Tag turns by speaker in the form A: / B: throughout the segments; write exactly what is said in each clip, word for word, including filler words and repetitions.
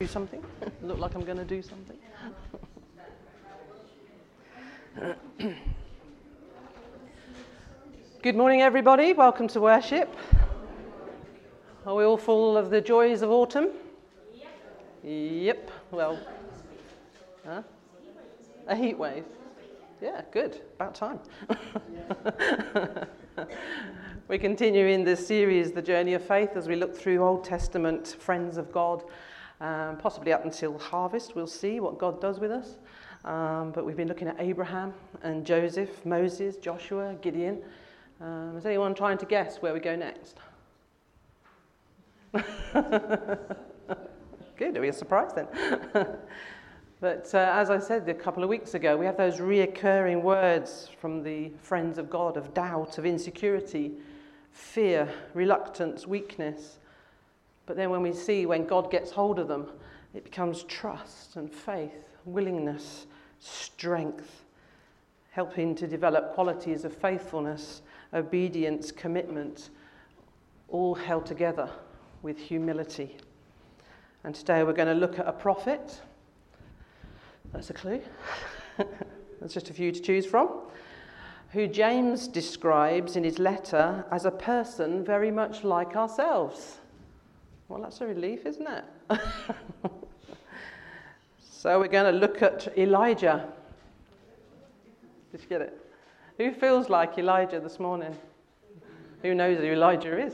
A: do something? Look like I'm going to do something? Good morning, everybody. Welcome to worship. Are we all full of the joys of autumn? Yep. Yep. Well, huh? A heat wave. Yeah, good. About time. We're continuing this series, The Journey of Faith, as we look through Old Testament friends of God, um, possibly up until harvest. We'll see what God does with us. Um, but we've been looking at Abraham and Joseph, Moses, Joshua, Gideon. Um, is anyone trying to guess where we go next? Good, are we surprised then? But uh, as I said a couple of weeks ago, we have those reoccurring words from the friends of God of doubt, of insecurity, fear, reluctance, weakness. But then when we see when God gets hold of them, it becomes trust and faith, willingness, strength, helping to develop qualities of faithfulness, obedience, commitment, all held together with humility. And today we're going to look at a prophet. That's a clue. There's just a few to choose from. Who James describes in his letter as a person very much like ourselves. Well, that's a relief, isn't it? So we're going to look at Elijah. Did you get it? Who feels like Elijah this morning? Who knows who Elijah is?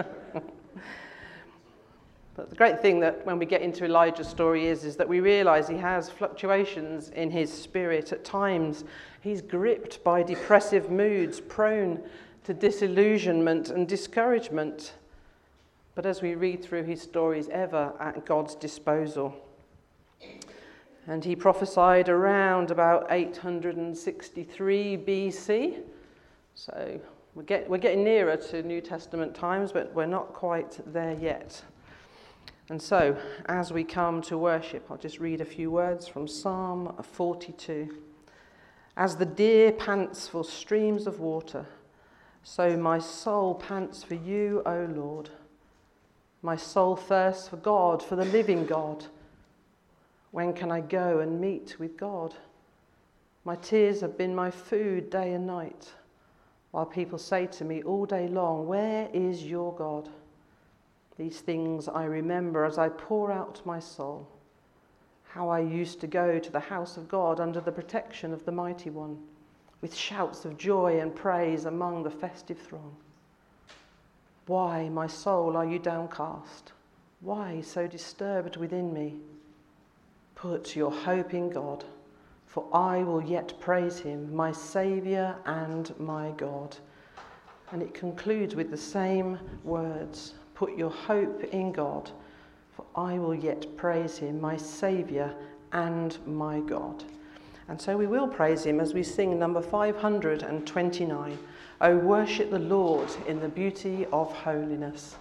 A: But the great thing that when we get into Elijah's story is, is that we realise he has fluctuations in his spirit. At times, he's gripped by depressive moods, prone to disillusionment and discouragement. But as we read through his stories, ever at God's disposal. And he prophesied around about eight hundred sixty-three B C. So we're, get, we're getting nearer to New Testament times, but we're not quite there yet. And so, as we come to worship, I'll just read a few words from Psalm forty-two. As the deer pants for streams of water, so my soul pants for you, O Lord. My soul thirsts for God, for the living God. When can I go and meet with God? My tears have been my food day and night, while people say to me all day long, where is your God? These things I remember as I pour out my soul, how I used to go to the house of God under the protection of the Mighty One, with shouts of joy and praise among the festive throng. Why, my soul, are you downcast? Why so disturbed within me? Put your hope in God, for I will yet praise him, my Saviour and my God. And it concludes with the same words. Put your hope in God, for I will yet praise him, my Saviour and my God. And so we will praise him as we sing number five hundred twenty-nine, O worship the Lord in the beauty of holiness.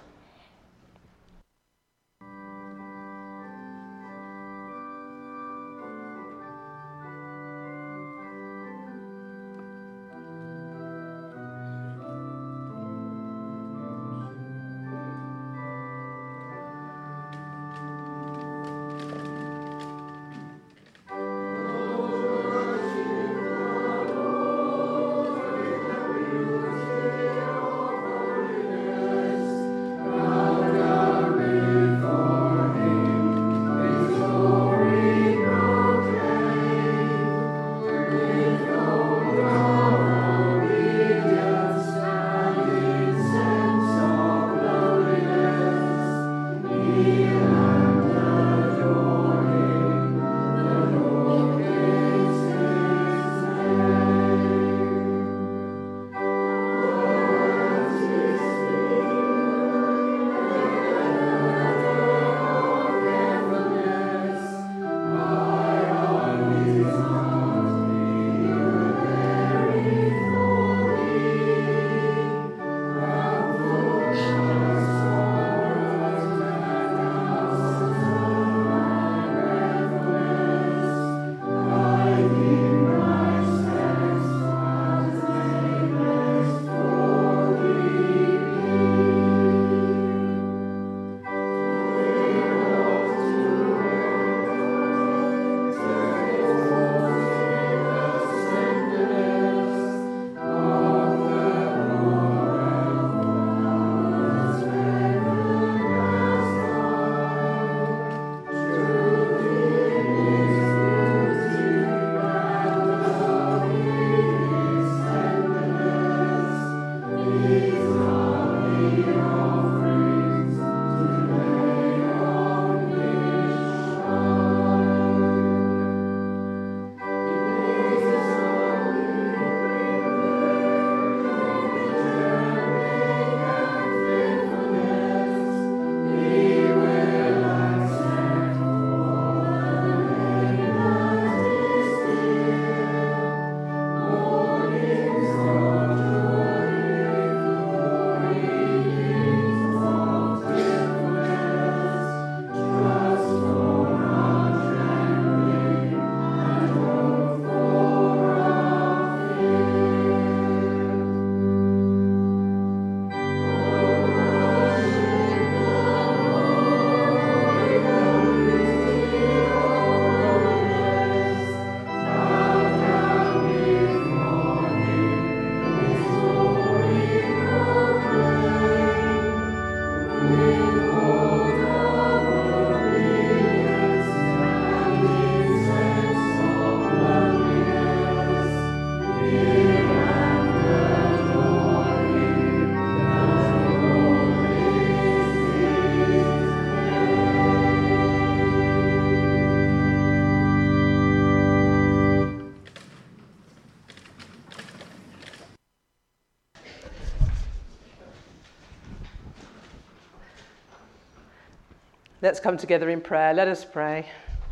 A: Let's come together in prayer. Let us pray.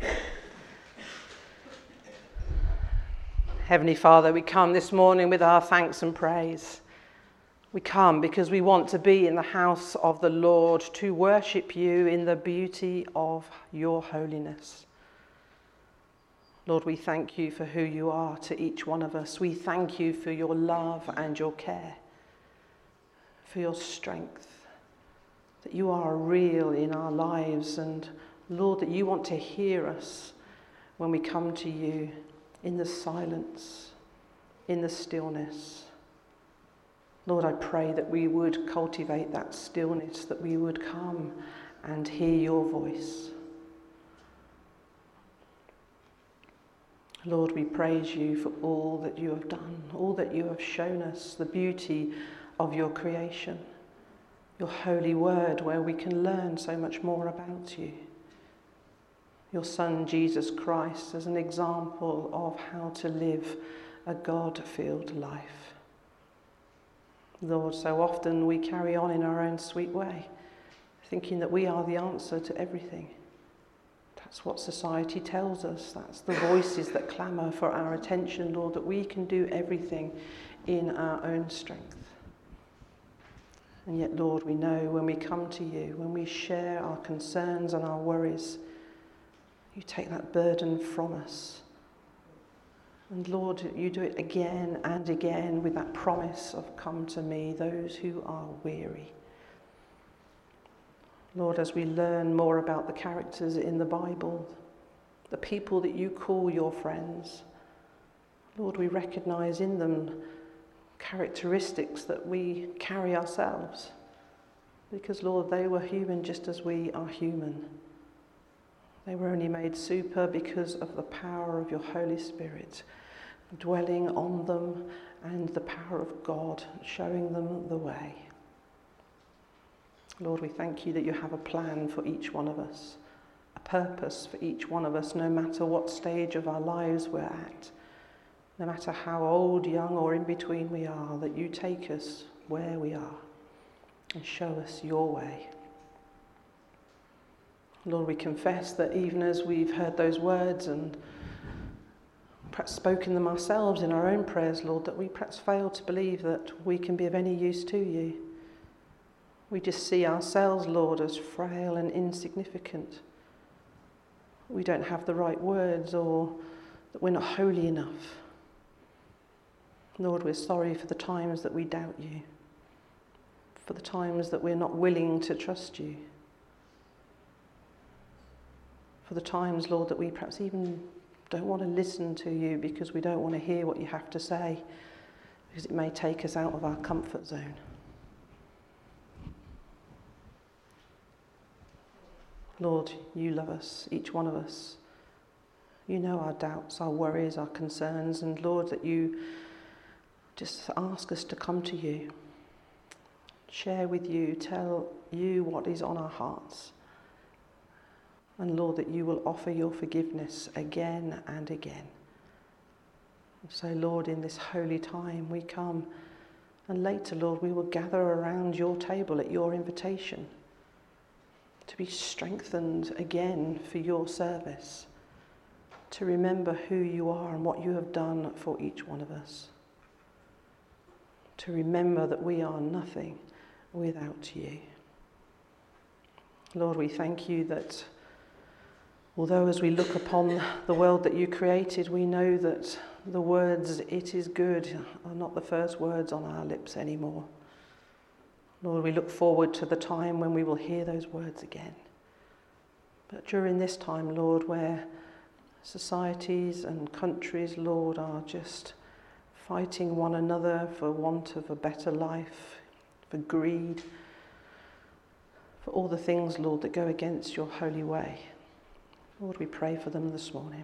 A: Heavenly Father, we come this morning with our thanks and praise. We come because we want to be in the house of the Lord, to worship you in the beauty of your holiness. Lord, we thank you for who you are to each one of us. We thank you for your love and your care, for your strength, that you are real in our lives, and Lord, that you want to hear us when we come to you in the silence, in the stillness. Lord, I pray that we would cultivate that stillness, that we would come and hear your voice. Lord, we praise you for all that you have done, all that you have shown us, the beauty of your creation, your holy word where we can learn so much more about you. Your Son, Jesus Christ, as an example of how to live a God-filled life. Lord, so often we carry on in our own sweet way, thinking that we are the answer to everything. That's what society tells us. That's the voices that clamour for our attention, Lord, that we can do everything in our own strength. And yet, Lord, we know when we come to you, when we share our concerns and our worries, you take that burden from us. And Lord, you do it again and again with that promise of come to me, those who are weary. Lord, as we learn more about the characters in the Bible, the people that you call your friends, Lord, we recognise in them characteristics that we carry ourselves. Because, Lord, they were human just as we are human. They were only made super because of the power of your Holy Spirit dwelling on them and the power of God showing them the way. Lord, we thank you that you have a plan for each one of us, a purpose for each one of us, no matter what stage of our lives we're at, no matter how old, young, or in between we are, that you take us where we are and show us your way. Lord, we confess that even as we've heard those words and perhaps spoken them ourselves in our own prayers, Lord, that we perhaps fail to believe that we can be of any use to you. We just see ourselves, Lord, as frail and insignificant. We don't have the right words, or that we're not holy enough. Lord, we're sorry for the times that we doubt you, for the times that we're not willing to trust you, for the times, Lord, that we perhaps even don't want to listen to you because we don't want to hear what you have to say, because it may take us out of our comfort zone. Lord, you love us, each one of us. You know our doubts, our worries, our concerns, and Lord, that you just ask us to come to you, share with you, tell you what is on our hearts. And Lord, that you will offer your forgiveness again and again. So Lord, in this holy time we come, and later, Lord, we will gather around your table at your invitation to be strengthened again for your service, to remember who you are and what you have done for each one of us, to remember that we are nothing without you. Lord, we thank you that although as we look upon the world that you created, we know that the words, "it is good," are not the first words on our lips anymore. Lord, we look forward to the time when we will hear those words again. But during this time, Lord, where societies and countries, Lord, are just fighting one another for want of a better life, for greed, for all the things, Lord, that go against your holy way, Lord, we pray for them this morning.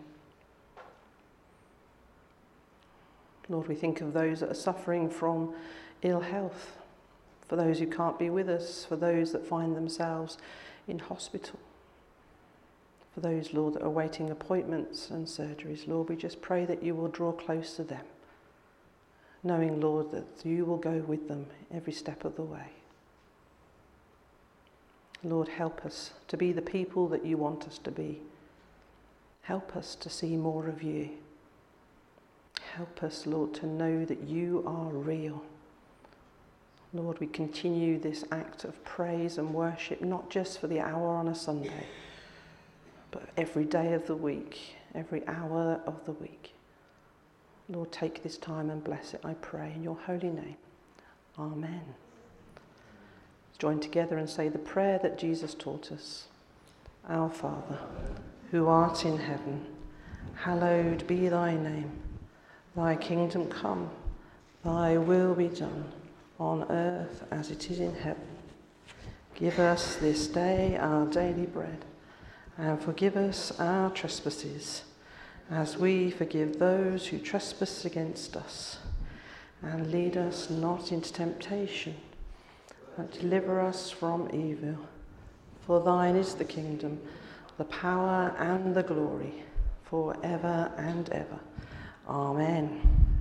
A: Lord, we think of those that are suffering from ill health, for those who can't be with us, for those that find themselves in hospital, for those, Lord, that are awaiting appointments and surgeries. Lord, we just pray that you will draw close to them, knowing, Lord, that you will go with them every step of the way. Lord, help us to be the people that you want us to be. Help us to see more of you. Help us, Lord, to know that you are real. Lord, we continue this act of praise and worship, not just for the hour on a Sunday, but every day of the week, every hour of the week. Lord, take this time and bless it, I pray, in your holy name. Amen. Let's join together and say the prayer that Jesus taught us. Our Father, who art in heaven, hallowed be thy name. Thy kingdom come, thy will be done, on earth as it is in heaven. Give us this day our daily bread, and forgive us our trespasses, as we forgive those who trespass against us. And lead us not into temptation, but deliver us from evil. For thine is the kingdom, the power and the glory, for ever and ever. Amen.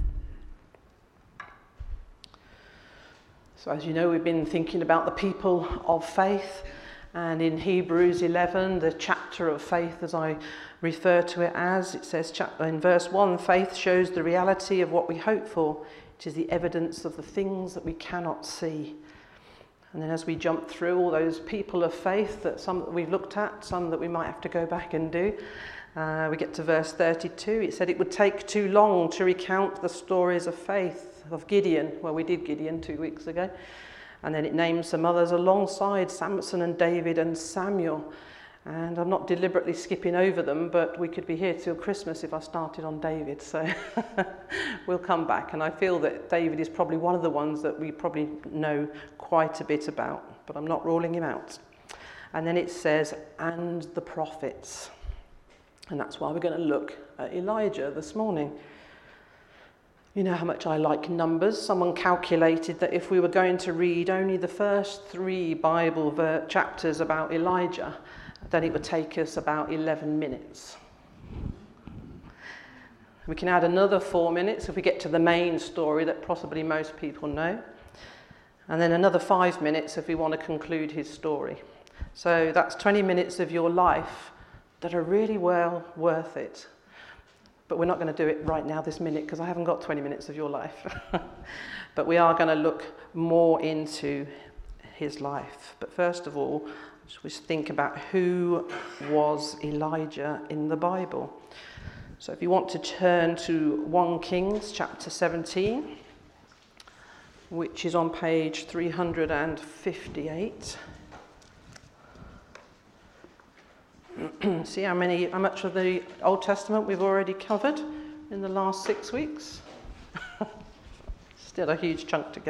A: So as you know, we've been thinking about the people of faith, and in Hebrews eleven, the chapter of faith, as I refer to it as, it says in verse one, faith shows the reality of what we hope for. It is the evidence of the things that we cannot see. And then as we jump through all those people of faith, that some that we've looked at, some that we might have to go back and do, uh, we get to verse thirty-two. It said it would take too long to recount the stories of faith of Gideon. Well, we did Gideon two weeks ago. And then it names some others alongside Samson and David and Samuel. And I'm not deliberately skipping over them, but we could be here till Christmas if I started on David. So we'll come back. And I feel that David is probably one of the ones that we probably know quite a bit about, but I'm not ruling him out. And then it says, and the prophets. And that's why we're going to look at Elijah this morning. You know how much I like numbers. Someone calculated that if we were going to read only the first three Bible ver- chapters about Elijah, then it would take us about eleven minutes. We can add another four minutes if we get to the main story that possibly most people know. And then another five minutes if we want to conclude his story. So that's twenty minutes of your life that are really well worth it. But we're not going to do it right now this minute because I haven't got twenty minutes of your life. But we are going to look more into his life. But first of all, let's think about who was Elijah in the Bible. So if you want to turn to First Kings chapter seventeen, which is on page three hundred fifty-eight. See how many, how much of the Old Testament we've already covered in the last six weeks? Still a huge chunk to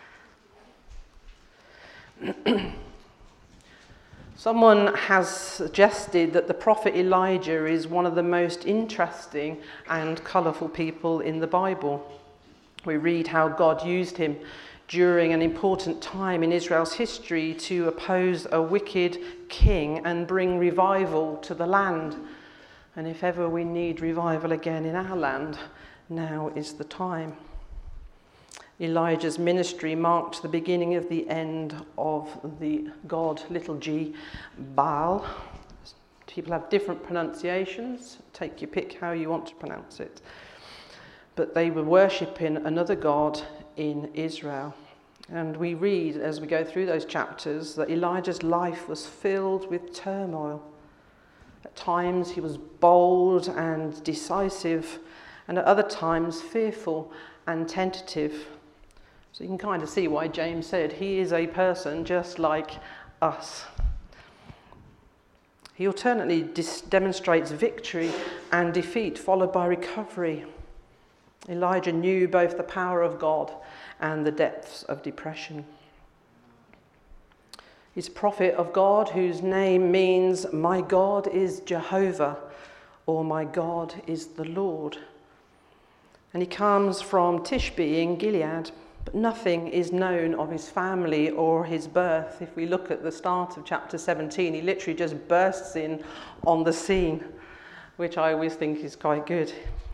A: go. Someone has suggested that the prophet Elijah is one of the most interesting and colourful people in the Bible. We read how God used him during an important time in Israel's history to oppose a wicked king and bring revival to the land. And if ever we need revival again in our land, now is the time. Elijah's ministry marked the beginning of the end of the god, little g, Baal. People have different pronunciations. Take your pick how you want to pronounce it. But they were worshipping another god in Israel. And we read, as we go through those chapters, that Elijah's life was filled with turmoil. At times he was bold and decisive, and at other times fearful and tentative. So you can kind of see why James said he is a person just like us. He alternately dis- demonstrates victory and defeat, followed by recovery. Elijah knew both the power of God and the depths of depression. He's a prophet of God whose name means, my God is Jehovah, or my God is the Lord. And he comes from Tishbe in Gilead, but nothing is known of his family or his birth. If we look at the start of chapter seventeen, he literally just bursts in on the scene, which I always think is quite good.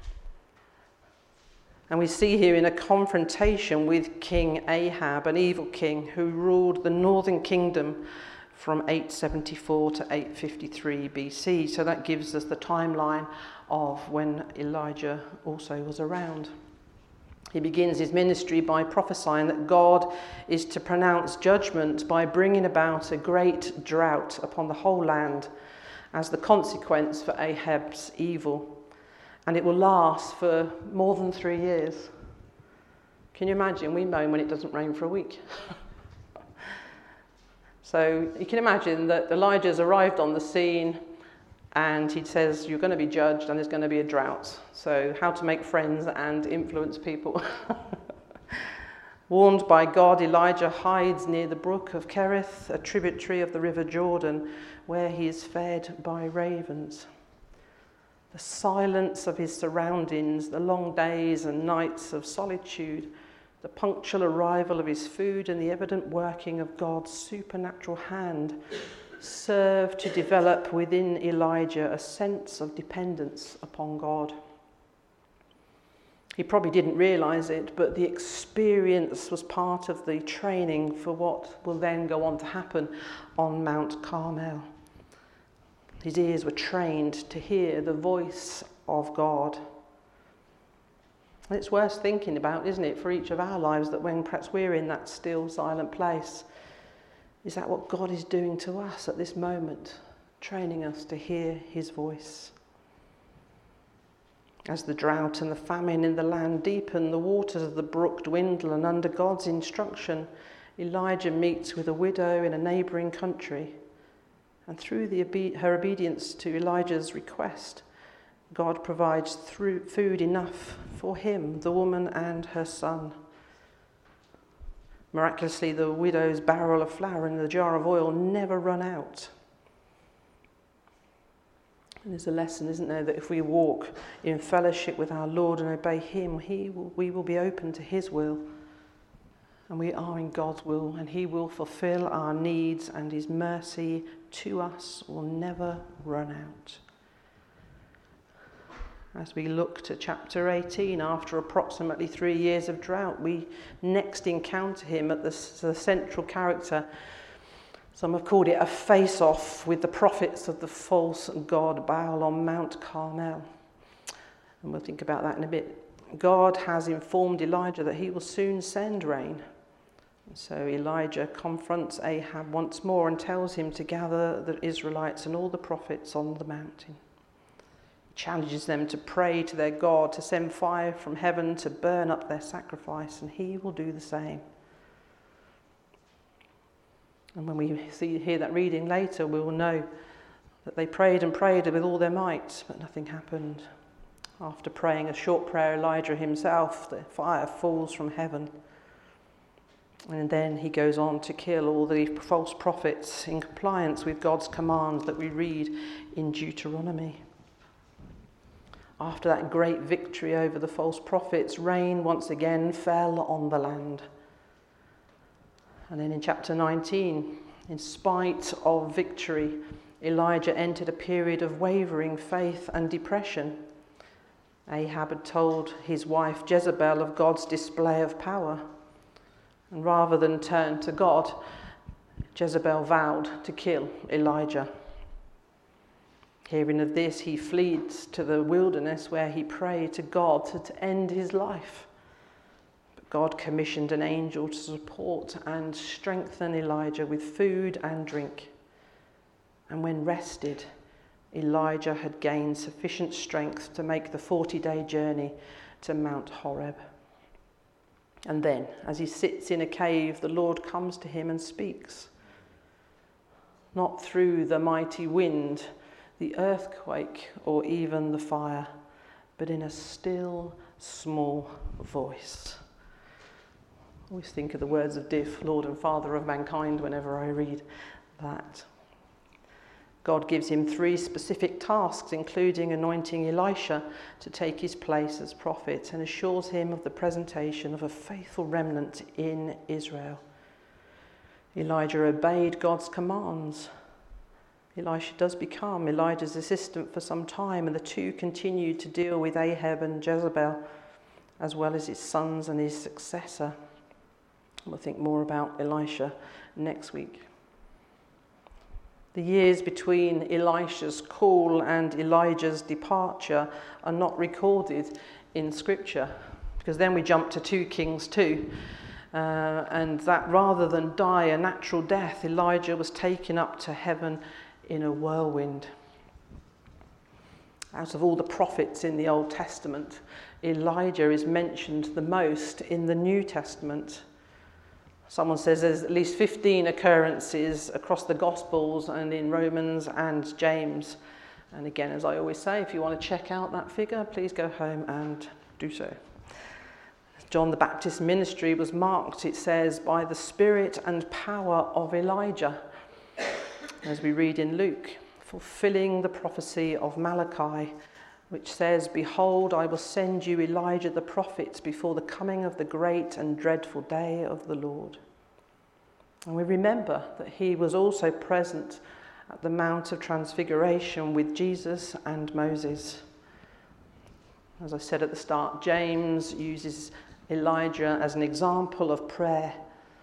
A: And we see here in a confrontation with King Ahab, an evil king who ruled the northern kingdom from eight seventy-four to eight fifty-three B C. So that gives us the timeline of when Elijah also was around. He begins his ministry by prophesying that God is to pronounce judgment by bringing about a great drought upon the whole land as the consequence for Ahab's evil. And it will last for more than three years. Can you imagine? We moan when it doesn't rain for a week. So you can imagine that Elijah's arrived on the scene and he says, you're going to be judged and there's going to be a drought. So how to make friends and influence people. Warned by God, Elijah hides near the brook of Kerith, a tributary of the river Jordan, where he is fed by ravens. The silence of his surroundings, the long days and nights of solitude, the punctual arrival of his food and the evident working of God's supernatural hand serve to develop within Elijah a sense of dependence upon God. He probably didn't realise it, but the experience was part of the training for what will then go on to happen on Mount Carmel. His ears were trained to hear the voice of God. And it's worth thinking about, isn't it, for each of our lives, that when perhaps we're in that still, silent place, is that what God is doing to us at this moment, training us to hear his voice? As the drought and the famine in the land deepen, the waters of the brook dwindle, and under God's instruction, Elijah meets with a widow in a neighbouring country. And through the obe- her obedience to Elijah's request, God provides through food enough for him, the woman, and her son. Miraculously, the widow's barrel of flour and the jar of oil never run out. And there's a lesson, isn't there, that if we walk in fellowship with our Lord and obey him, he will, we will be open to his will. And we are in God's will, and he will fulfill our needs, and his mercy to us will never run out. As we look to chapter eighteen, after approximately three years of drought, we next encounter him at the, the central character. Some have called it a face-off with the prophets of the false god Baal on Mount Carmel. And we'll think about that in a bit. God has informed Elijah that he will soon send rain. So Elijah confronts Ahab once more and tells him to gather the Israelites and all the prophets on the mountain. He challenges them to pray to their God, to send fire from heaven to burn up their sacrifice, and he will do the same. And when we see, hear that reading later, we will know that they prayed and prayed with all their might, but nothing happened. After praying a short prayer, Elijah himself, the fire falls from heaven. And then he goes on to kill all the false prophets in compliance with God's commands that we read in Deuteronomy. After that great victory over the false prophets, rain once again fell on the land. And then in chapter nineteen, in spite of victory, Elijah entered a period of wavering faith and depression. Ahab had told his wife Jezebel of God's display of power. And rather than turn to God, Jezebel vowed to kill Elijah. Hearing of this, he flees to the wilderness where he prayed to God to, to end his life. But God commissioned an angel to support and strengthen Elijah with food and drink. And when rested, Elijah had gained sufficient strength to make the forty-day journey to Mount Horeb. And then, as he sits in a cave, the Lord comes to him and speaks. Not through the mighty wind, the earthquake, or even the fire, but in a still, small voice. I always think of the words of Diff, Lord and Father of mankind, whenever I read that. God gives him three specific tasks, including anointing Elisha to take his place as prophet, and assures him of the presentation of a faithful remnant in Israel. Elijah obeyed God's commands. Elisha does become Elijah's assistant for some time, and the two continue to deal with Ahab and Jezebel, as well as his sons and his successor. We'll think more about Elisha next week. The years between Elisha's call and Elijah's departure are not recorded in Scripture, because then we jump to two Kings two, uh, and that rather than die a natural death, Elijah was taken up to heaven in a whirlwind. Out of all the prophets in the Old Testament, Elijah is mentioned the most in the New Testament. Someone says there's at least fifteen occurrences across the Gospels and in Romans and James. And again, as I always say, if you want to check out that figure, please go home and do so. John the Baptist's ministry was marked, it says, by the spirit and power of Elijah, as we read in Luke, fulfilling the prophecy of Malachi, which says, "Behold, I will send you Elijah the prophet before the coming of the great and dreadful day of the Lord." And we remember that he was also present at the Mount of Transfiguration with Jesus and Moses. As I said at the start, James uses Elijah as an example of prayer.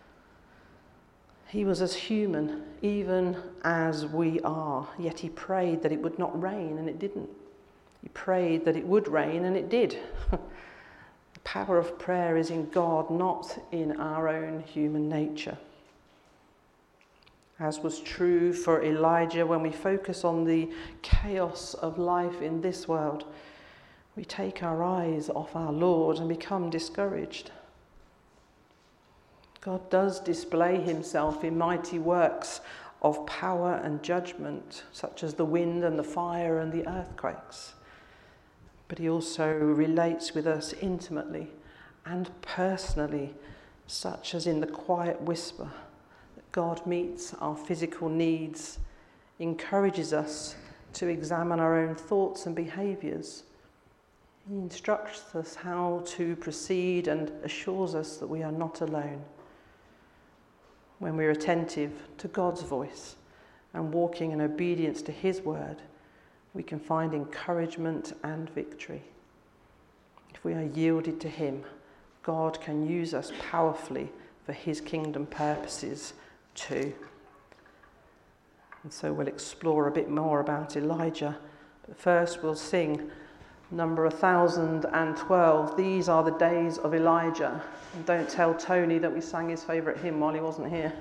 A: He was as human, even as we are, yet he prayed that it would not rain, and it didn't. He prayed that it would rain, and it did. The power of prayer is in God, not in our own human nature. As was true for Elijah, when we focus on the chaos of life in this world, we take our eyes off our Lord and become discouraged. God does display himself in mighty works of power and judgment, such as the wind and the fire and the earthquakes. But he also relates with us intimately and personally, such as in the quiet whisper that God meets our physical needs, encourages us to examine our own thoughts and behaviours. He instructs us how to proceed and assures us that we are not alone. When we're attentive to God's voice and walking in obedience to his word, we can find encouragement and victory. If we are yielded to him, God can use us powerfully for his kingdom purposes too. And so we'll explore a bit more about Elijah. But first we'll sing number one thousand twelve, "These Are the Days of Elijah." And don't tell Tony that we sang his favourite hymn while he wasn't here.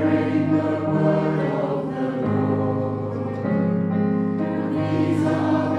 B: These are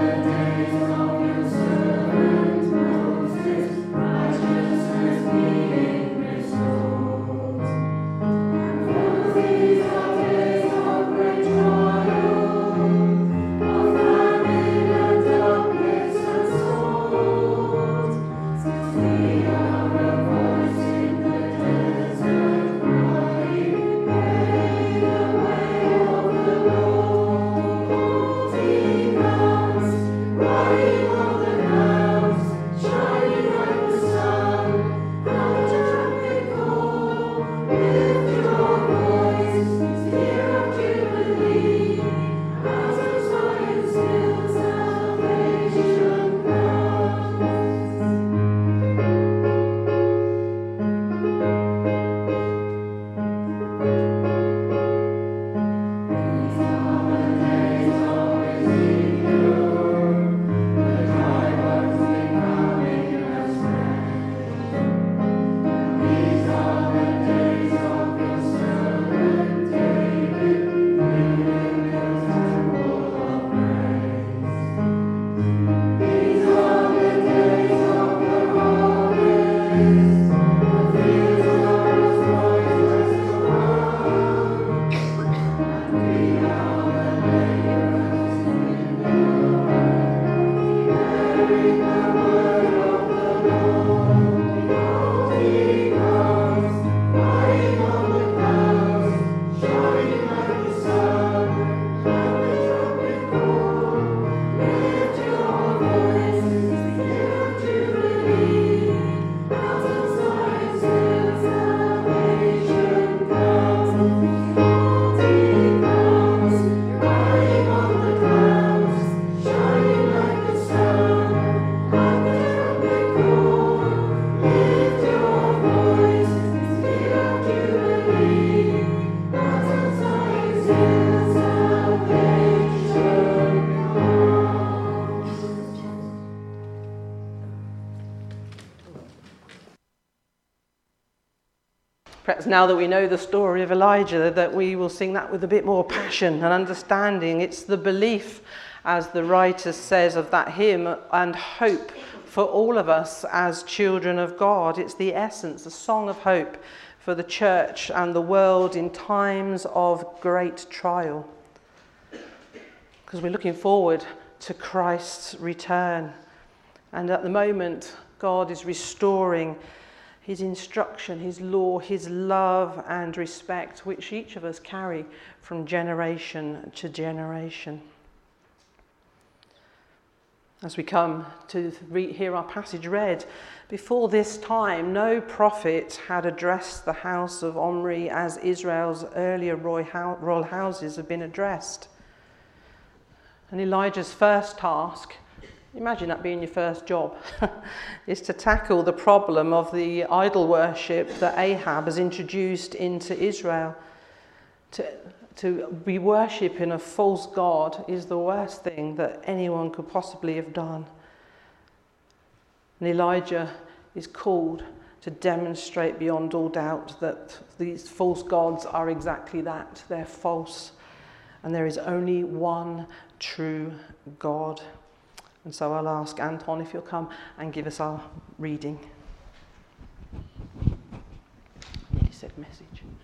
A: as now that we know the story of Elijah, that we will sing that with a bit more passion and understanding. It's the belief, as the writer says of that hymn, and hope for all of us as children of God. It's the essence, a song of hope for the church and the world in times of great trial. Because we're looking forward to Christ's return. And at the moment, God is restoring his instruction, his law, his love and respect, which each of us carry from generation to generation. As we come to re- hear our passage read, before this time, no prophet had addressed the house of Omri as Israel's earlier royal houses have been addressed. And Elijah's first task, imagine that being your first job, is to tackle the problem of the idol worship that Ahab has introduced into Israel. To, to be worshipping a false god is the worst thing that anyone could possibly have done. And Elijah is called to demonstrate beyond all doubt that these false gods are exactly that. They're false. And there is only one true God. And so I'll ask Anton if you'll come and give us our reading. I nearly said message.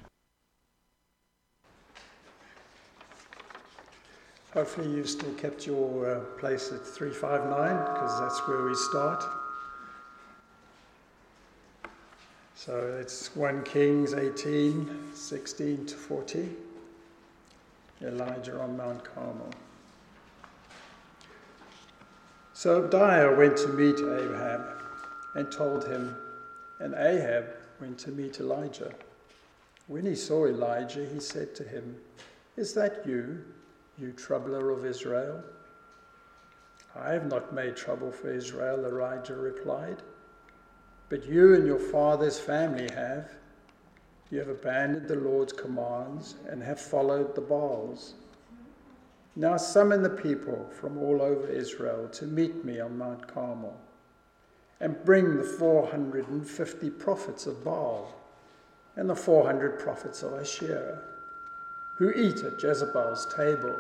B: Hopefully you still kept your uh, place at three five nine, because that's where we start. So it's First Kings eighteen, sixteen to forty. Elijah on Mount Carmel. So Obadiah went to meet Ahab and told him, and Ahab went to meet Elijah. When he saw Elijah, he said to him, "Is that you, you troubler of Israel?" "I have not made trouble for Israel," Elijah replied, "but you and your father's family have. You have abandoned the Lord's commands and have followed the Baals. Now summon the people from all over Israel to meet me on Mount Carmel, and bring the four hundred fifty prophets of Baal and the four hundred prophets of Asherah, who eat at Jezebel's table."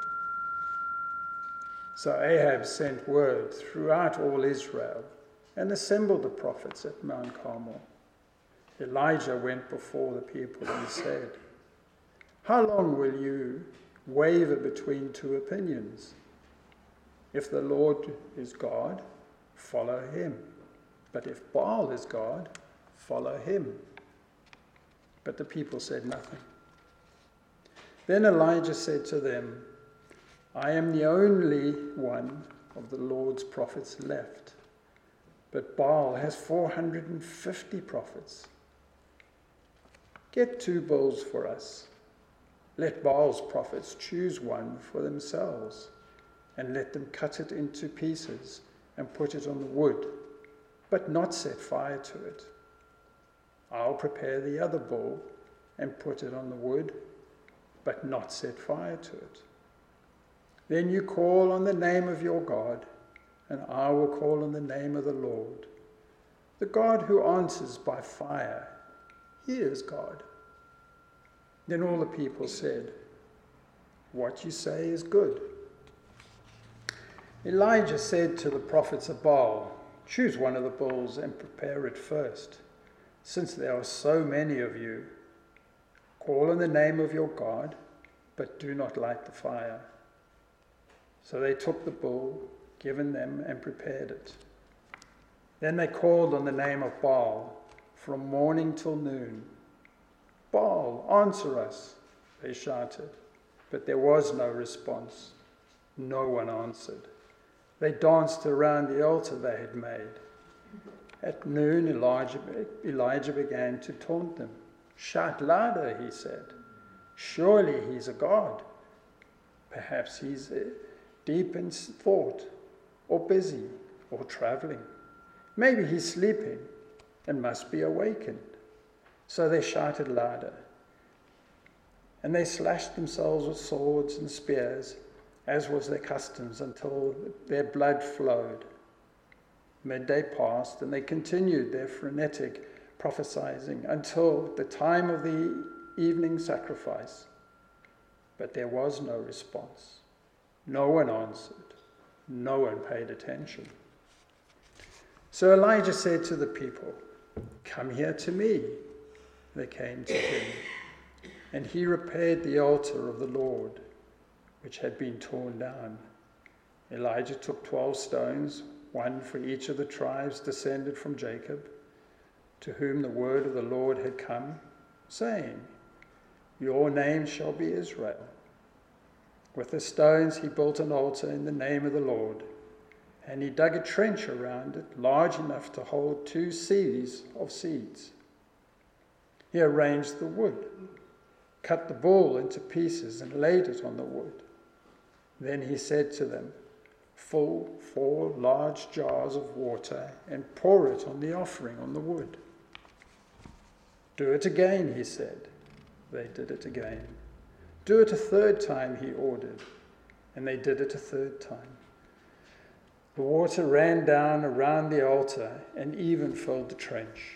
B: So Ahab sent word throughout all Israel and assembled the prophets at Mount Carmel. Elijah went before the people and said, "How long will you waver between two opinions? If the Lord is God, follow him. But if Baal is God, follow him." But the people said nothing. Then Elijah said to them, "I am the only one of the Lord's prophets left, but Baal has four hundred fifty prophets. Get two bulls for us. Let Baal's prophets choose one for themselves, and let them cut it into pieces and put it on the wood, but not set fire to it. I'll prepare the other bull and put it on the wood, but not set fire to it. Then you call on the name of your God, and I will call on the name of the Lord. The God who answers by fire, he is God." Then all the people said, "What you say is good." Elijah said to the prophets of Baal, "Choose one of the bulls and prepare it first, since there are so many of you. Call on the name of your God, but do not light the fire." So they took the bull given them and prepared it. Then they called on the name of Baal from morning till noon. "Baal, answer us," they shouted. But there was no response. No one answered. They danced around the altar they had made. At noon, Elijah, Elijah began to taunt them. "Shout louder," he said. "Surely he's a god. Perhaps he's deep in thought, or busy, or traveling. Maybe he's sleeping and must be awakened." So they shouted louder, and they slashed themselves with swords and spears, as was their customs, until their blood flowed. Midday passed, and they continued their frenetic prophesying until the time of the evening sacrifice. But there was no response. No one answered. No one paid attention. So Elijah said to the people, "Come here to me." They came to him, and he repaired the altar of the Lord, which had been torn down. Elijah took twelve stones, one for each of the tribes descended from Jacob, to whom the word of the Lord had come, saying, "Your name shall be Israel." With the stones he built an altar in the name of the Lord, and he dug a trench around it large enough to hold two seahs of seeds. He arranged the wood, cut the bull into pieces and laid it on the wood. Then he said to them, "Fill four large jars of water and pour it on the offering on the wood." "Do it again," he said. They did it again. "Do it a third time," he ordered, and they did it a third time. The water ran down around the altar and even filled the trench.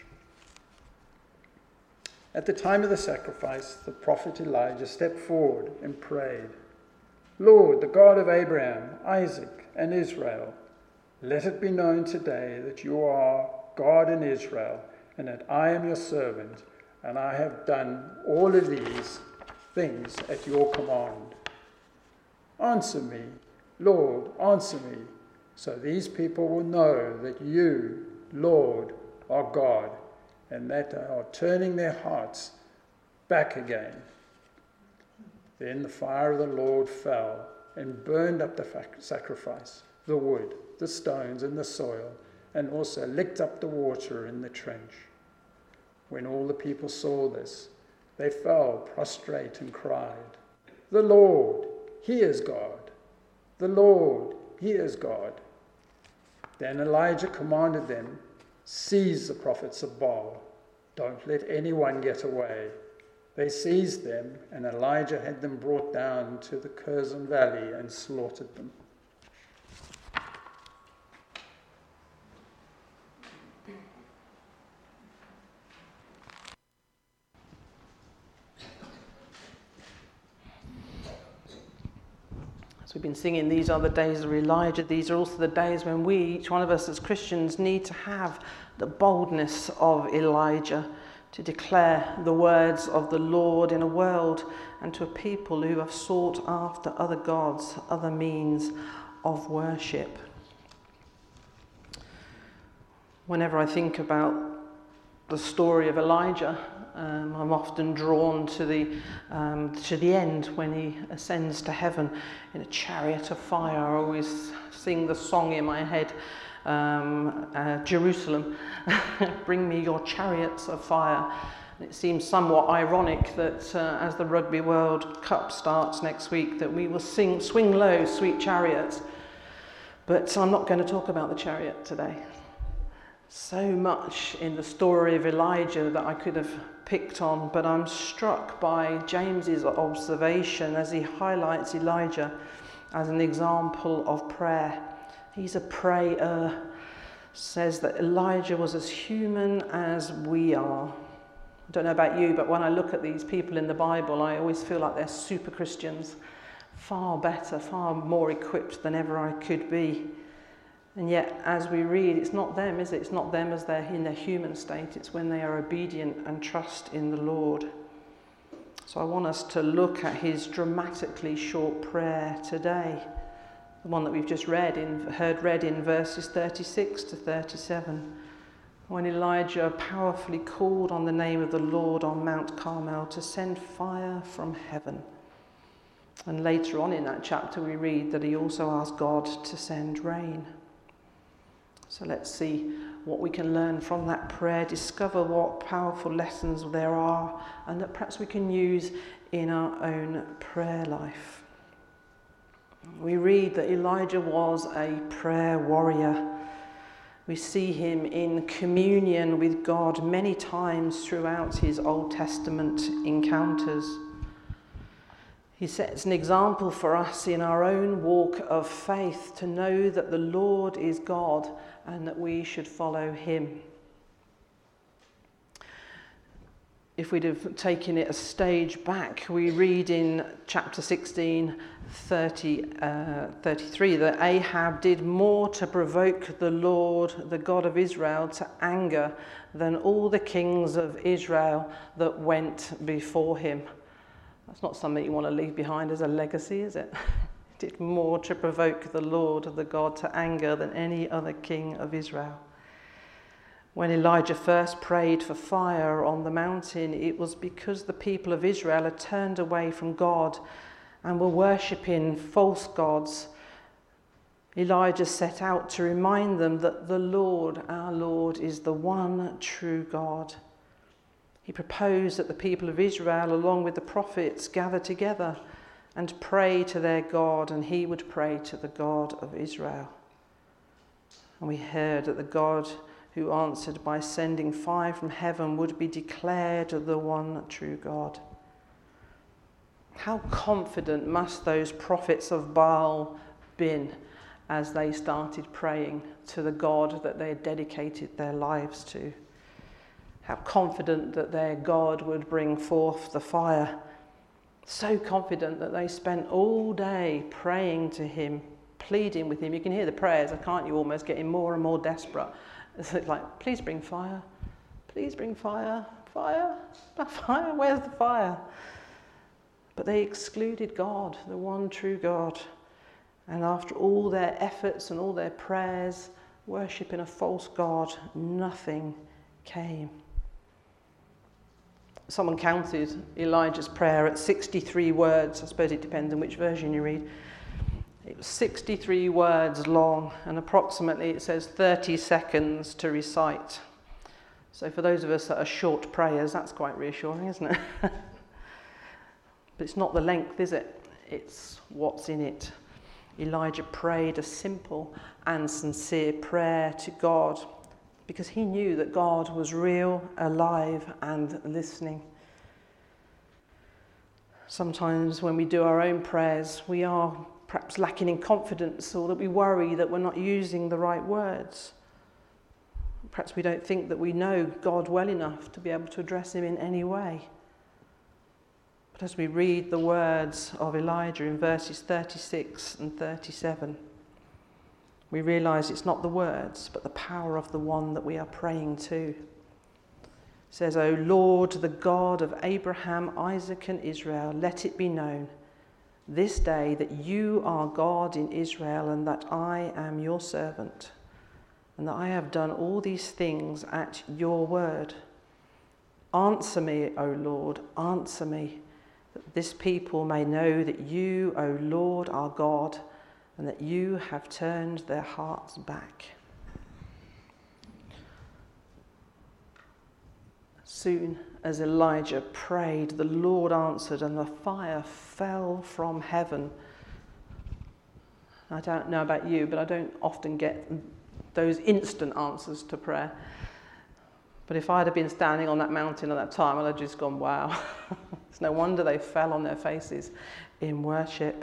B: At the time of the sacrifice, the prophet Elijah stepped forward and prayed, "Lord, the God of Abraham, Isaac, and Israel, let it be known today that you are God in Israel, and that I am your servant, and I have done all of these things at your command. Answer me, Lord, answer me, so these people will know that you, Lord, are God, and that they are turning their hearts back again." Then the fire of the Lord fell and burned up the sacrifice, the wood, the stones, and the soil, and also licked up the water in the trench. When all the people saw this, they fell prostrate and cried, "The Lord, He is God! The Lord, He is God!" Then Elijah commanded them, "Seize the prophets of Baal. Don't let anyone get away." They seized them, and Elijah had them brought down to the Curzon Valley and slaughtered them.
A: As we've been singing, these are the days of Elijah. These are also the days when we, each one of us as Christians, need to have the boldness of Elijah to declare the words of the Lord in a world and to a people who have sought after other gods, other means of worship. Whenever I think about the story of Elijah, um, I'm often drawn to the um, to the end when he ascends to heaven in a chariot of fire. I always sing the song in my head, um, uh, Jerusalem, bring me your chariots of fire. And it seems somewhat ironic that uh, as the Rugby World Cup starts next week, that we will sing "Swing Low, Sweet Chariot." But I'm not going to talk about the chariot today. So much in the story of Elijah that I could have picked on, but I'm struck by James's observation as he highlights Elijah as an example of prayer. He's a prayer, says that Elijah was as human as we are. I don't know about you, but when I look at these people in the Bible, I always feel like they're super Christians, far better, far more equipped than ever I could be. And yet, as we read, it's not them, is it? It's not them as they're in their human state. It's when they are obedient and trust in the Lord. So I want us to look at his dramatically short prayer today, the one that we've just read in, heard read in verses thirty-six to thirty-seven, when Elijah powerfully called on the name of the Lord on Mount Carmel to send fire from heaven. And later on in that chapter, we read that he also asked God to send rain. So let's see what we can learn from that prayer, discover what powerful lessons there are, and that perhaps we can use in our own prayer life. We read that Elijah was a prayer warrior. We see him in communion with God many times throughout his Old Testament encounters. He sets an example for us in our own walk of faith to know that the Lord is God and that we should follow him. if we'd have taken it a stage back, we read in chapter sixteen, thirty, uh, thirty-three that Ahab did more to provoke the Lord, the God of Israel, to anger than all the kings of Israel that went before him. That's not something you want to leave behind as a legacy, is it? He did more to provoke the Lord, the God, to anger than any other king of Israel. When Elijah first prayed for fire on the mountain, it was because the people of Israel had turned away from God and were worshipping false gods. Elijah set out to remind them that the Lord, our Lord, is the one true God. He proposed that the people of Israel, along with the prophets, gather together and pray to their God, and he would pray to the God of Israel. And we heard that the God who answered by sending fire from heaven would be declared the one true God. How confident must those prophets of Baal been as they started praying to the God that they had dedicated their lives to? How confident that their God would bring forth the fire. So confident that they spent all day praying to him, pleading with him. You can hear the prayers, can't you, almost getting more and more desperate. It's like, please bring fire, please bring fire, fire, fire, where's the fire? But they excluded God, the one true God. And after all their efforts and all their prayers, worshipping a false God, nothing came. Someone counted Elijah's prayer at sixty-three words. I suppose it depends on which version you read. It was sixty-three words long, and approximately it says thirty seconds to recite. So for those of us that are short prayers, that's quite reassuring, isn't it? But it's not the length, is it? It's what's in it. Elijah prayed a simple and sincere prayer to God because he knew that God was real, alive, and listening. Sometimes when we do our own prayers, we are perhaps lacking in confidence, or that we worry that we're not using the right words. Perhaps we don't think that we know God well enough to be able to address him in any way. But as we read the words of Elijah in verses thirty-six and thirty-seven, we realise it's not the words, but the power of the one that we are praying to. It says, O Lord, the God of Abraham, Isaac, and Israel, let it be known this day that you are God in Israel, and that I am your servant, and that I have done all these things at your word. Answer me, O Lord, answer me, that this people may know that you, O Lord, are God, and that you have turned their hearts back. Soon as Elijah prayed, the Lord answered, and the fire fell from heaven. I don't know about you, but I don't often get those instant answers to prayer. But if I'd have been standing on that mountain at that time, I'd have just gone, wow. It's no wonder they fell on their faces in worship.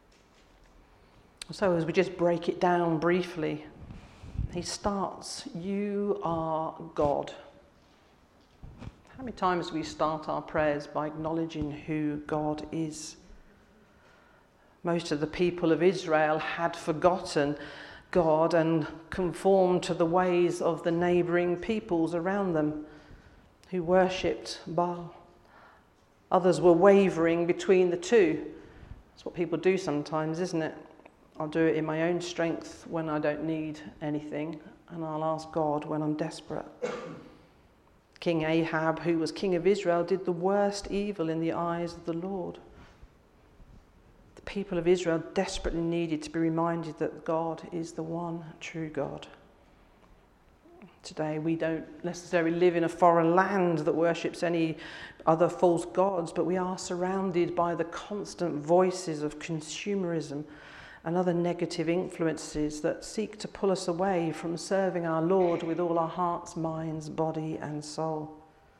A: So as we just break it down briefly, he starts, you are God. How many times do we start our prayers by acknowledging who God is? Most of the people of Israel had forgotten God and conformed to the ways of the neighbouring peoples around them who worshipped Baal. Others were wavering between the two. That's what people do sometimes, isn't it? I'll do it in my own strength when I don't need anything, and I'll ask God when I'm desperate. King Ahab, who was king of Israel, did the worst evil in the eyes of the Lord. The people of Israel desperately needed to be reminded that God is the one true God. Today we don't necessarily live in a foreign land that worships any other false gods, but we are surrounded by the constant voices of consumerism and other negative influences that seek to pull us away from serving our Lord with all our hearts, minds, body and soul.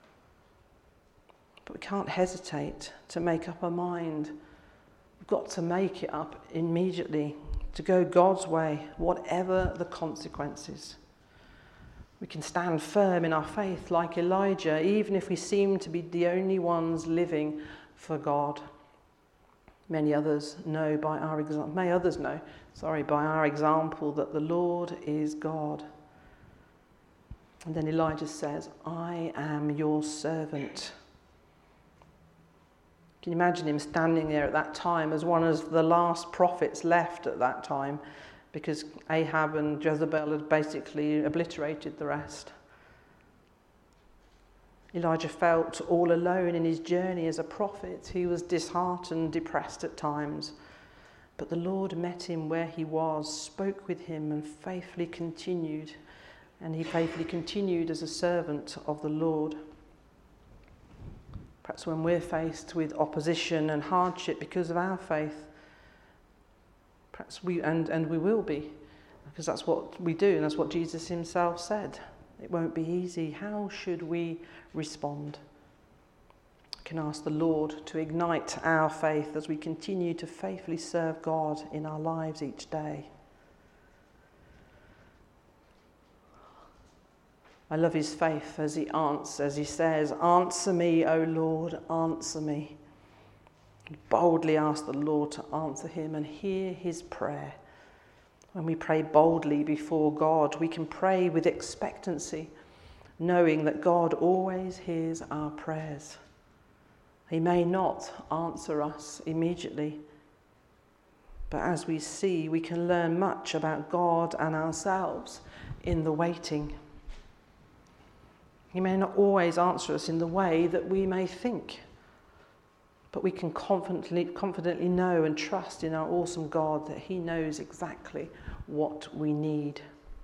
A: But we can't hesitate to make up our mind. We've got to make it up immediately, to go God's way, whatever the consequences. We can stand firm in our faith like Elijah, even if we seem to be the only ones living for God. Many others know by our example, may others know, sorry, by our example that the Lord is God. And then Elijah says, I am your servant. Can you imagine him standing there at that time as one of the last prophets left at that time, because Ahab and Jezebel had basically obliterated the rest? Elijah felt all alone in his journey as a prophet. He was disheartened, depressed at times. But the Lord met him where he was, spoke with him, and faithfully continued. And he faithfully continued as a servant of the Lord. Perhaps when we're faced with opposition and hardship because of our faith, perhaps we, and, and we will be, because that's what we do, and that's what Jesus himself said. It won't be easy. How should we respond? We can ask the Lord to ignite our faith as we continue to faithfully serve God in our lives each day. I love his faith as he answers, as he says, answer me, O Lord, answer me. He boldly asks the Lord to answer him and hear his prayer. When we pray boldly before God, we can pray with expectancy, knowing that God always hears our prayers. He may not answer us immediately, but as we see, we can learn much about God and ourselves in the waiting. He may not always answer us in the way that we may think, but we can confidently, confidently know and trust in our awesome God that he knows exactly what we need.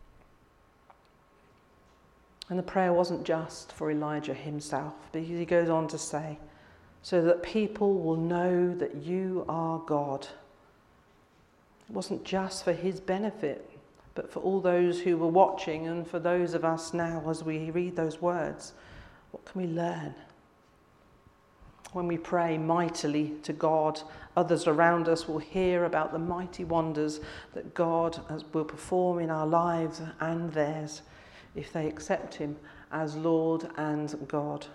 A: And the prayer wasn't just for Elijah himself, because he goes on to say, so that people will know that you are God. It wasn't just for his benefit, but for all those who were watching and for those of us now as we read those words. What can we learn? When we pray mightily to God, others around us will hear about the mighty wonders that God will perform in our lives and theirs if they accept him as Lord and God.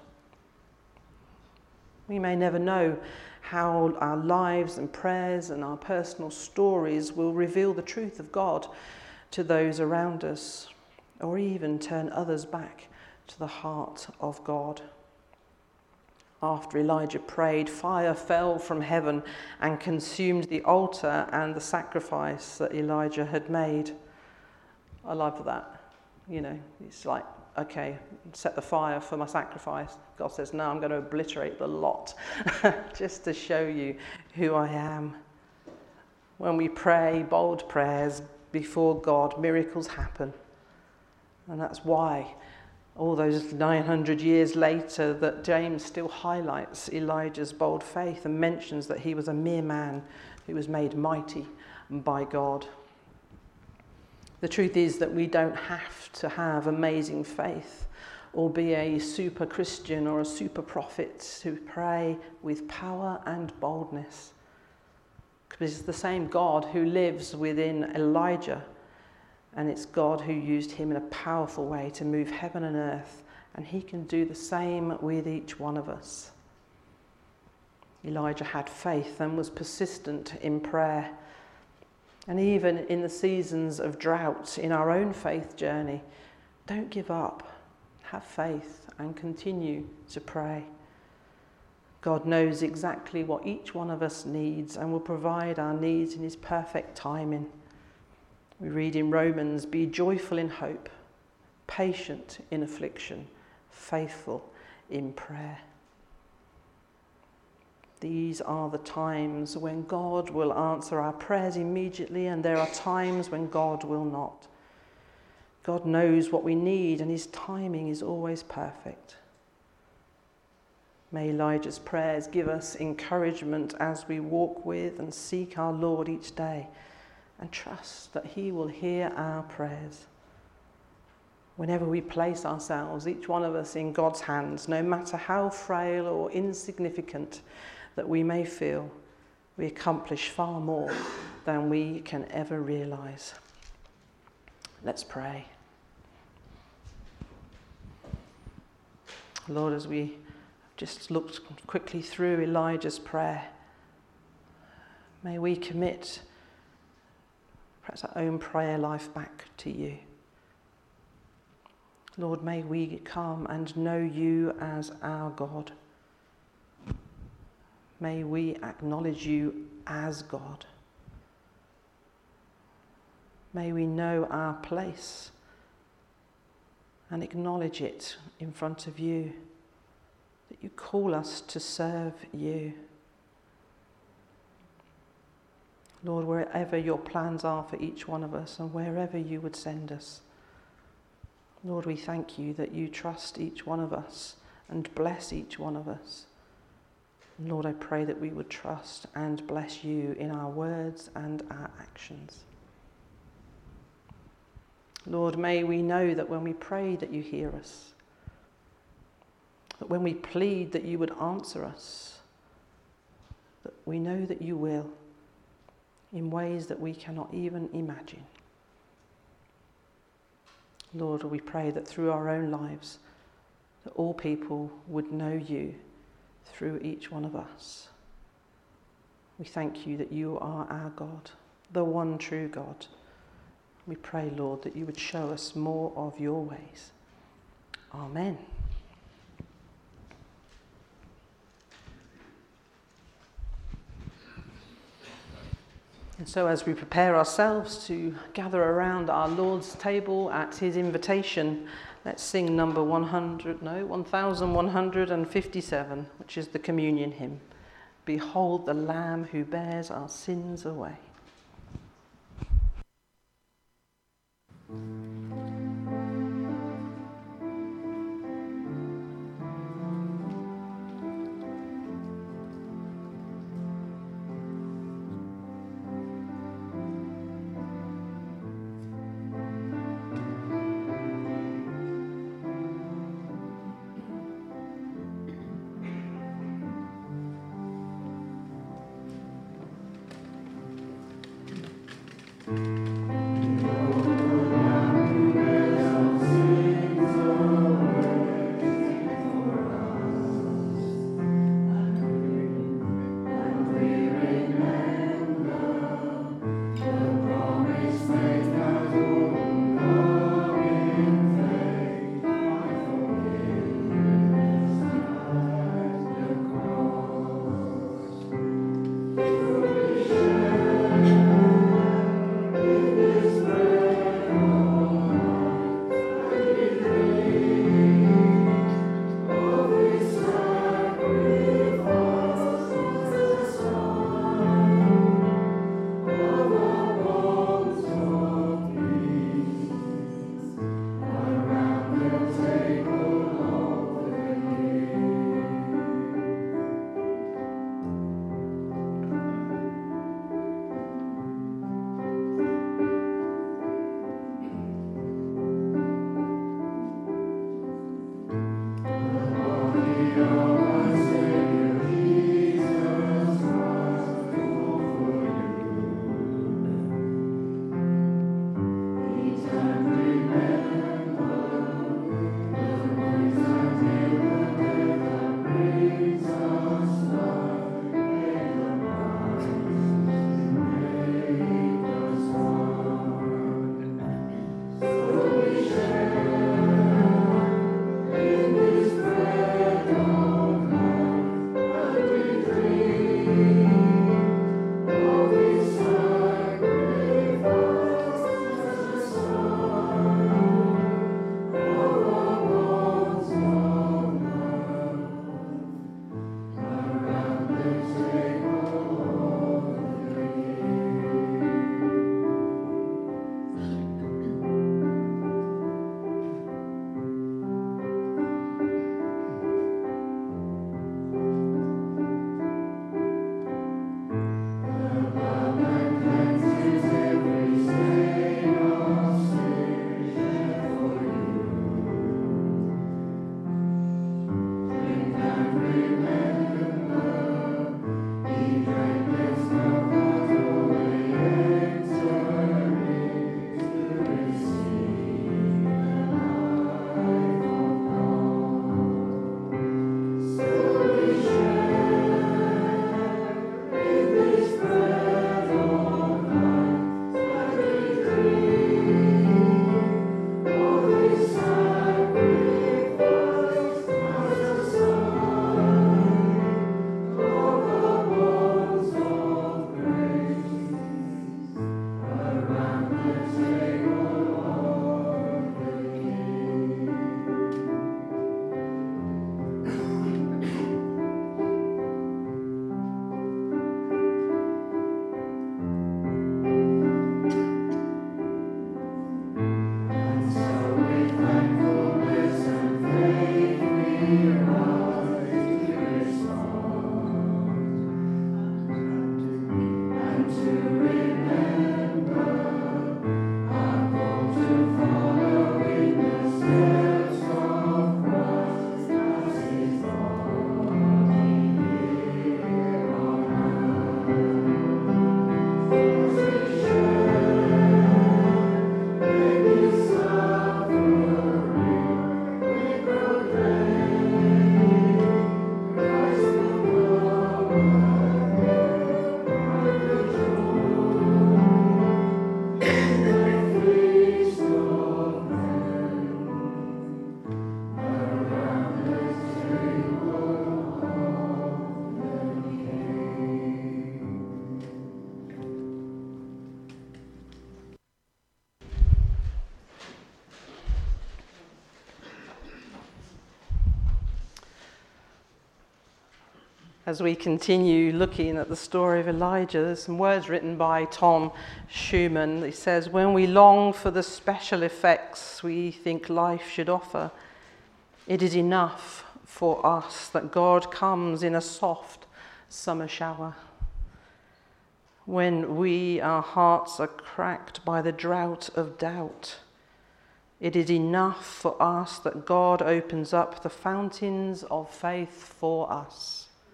A: We may never know how our lives and prayers and our personal stories will reveal the truth of God to those around us, or even turn others back to the heart of God. After Elijah prayed, fire fell from heaven and consumed the altar and the sacrifice that Elijah had made. I love that. You know, it's like, okay, set the fire for my sacrifice. God says, no, I'm going to obliterate the lot just to show you who I am. When we pray bold prayers before God, miracles happen. And that's why all those nine hundred years later that James still highlights Elijah's bold faith and mentions that he was a mere man who was made mighty by God. The truth is that we don't have to have amazing faith or be a super Christian or a super prophet to pray with power and boldness. Because it's the same God who lives within Elijah, and it's God who used him in a powerful way to move heaven and earth, and he can do the same with each one of us. Elijah had faith and was persistent in prayer. And even in the seasons of drought in our own faith journey, don't give up. Have faith and continue to pray. God knows exactly what each one of us needs and will provide our needs in his perfect timing. We read in Romans, be joyful in hope, patient in affliction, faithful in prayer. These are the times when God will answer our prayers immediately, and there are times when God will not. God knows what we need, and his timing is always perfect. May Elijah's prayers give us encouragement as we walk with and seek our Lord each day, and trust that he will hear our prayers. Whenever we place ourselves, each one of us, in God's hands, no matter how frail or insignificant that we may feel, we accomplish far more than we can ever realise. Let's pray. Lord, as we just looked quickly through Elijah's prayer, may we commit perhaps our own prayer life back to you. Lord, may we come and know you as our God. May we acknowledge you as God. May we know our place and acknowledge it in front of you, that you call us to serve you. Lord, wherever your plans are for each one of us and wherever you would send us, Lord, we thank you that you trust each one of us and bless each one of us. Lord, I pray that we would trust and bless you in our words and our actions. Lord, may we know that when we pray that you hear us, that when we plead that you would answer us, that we know that you will in ways that we cannot even imagine. Lord, we pray that through our own lives, that all people would know you through each one of us. We thank you that you are our God, the one true God. We pray, Lord, that you would show us more of your ways. Amen. And so as we prepare ourselves to gather around our Lord's table at his invitation, let's sing number one hundred, no, one thousand one hundred fifty-seven, which is the communion hymn. Behold the Lamb who bears our sins away.
C: Thank you.
A: As we continue looking at the story of Elijah, there's some words written by Tom Schumann. He says, when we long for the special effects we think life should offer, it is enough for us that God comes in a soft summer shower. When we, our hearts are cracked by the drought of doubt, it is enough for us that God opens up the fountains of faith for us.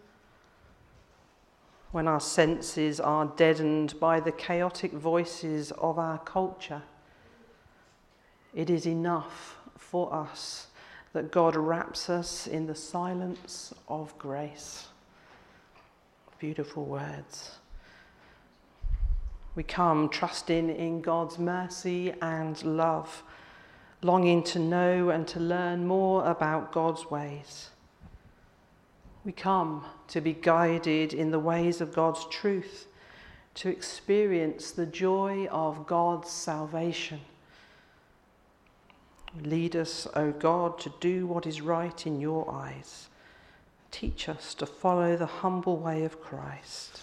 A: When our senses are deadened by the chaotic voices of our culture, it is enough for us that God wraps us in the silence of grace. Beautiful words. We come trusting in God's mercy and love, longing to know and to learn more about God's ways. We come to be guided in the ways of God's truth, to experience the joy of God's salvation. Lead us, O God, to do what is right in your eyes. Teach us to follow the humble way of Christ.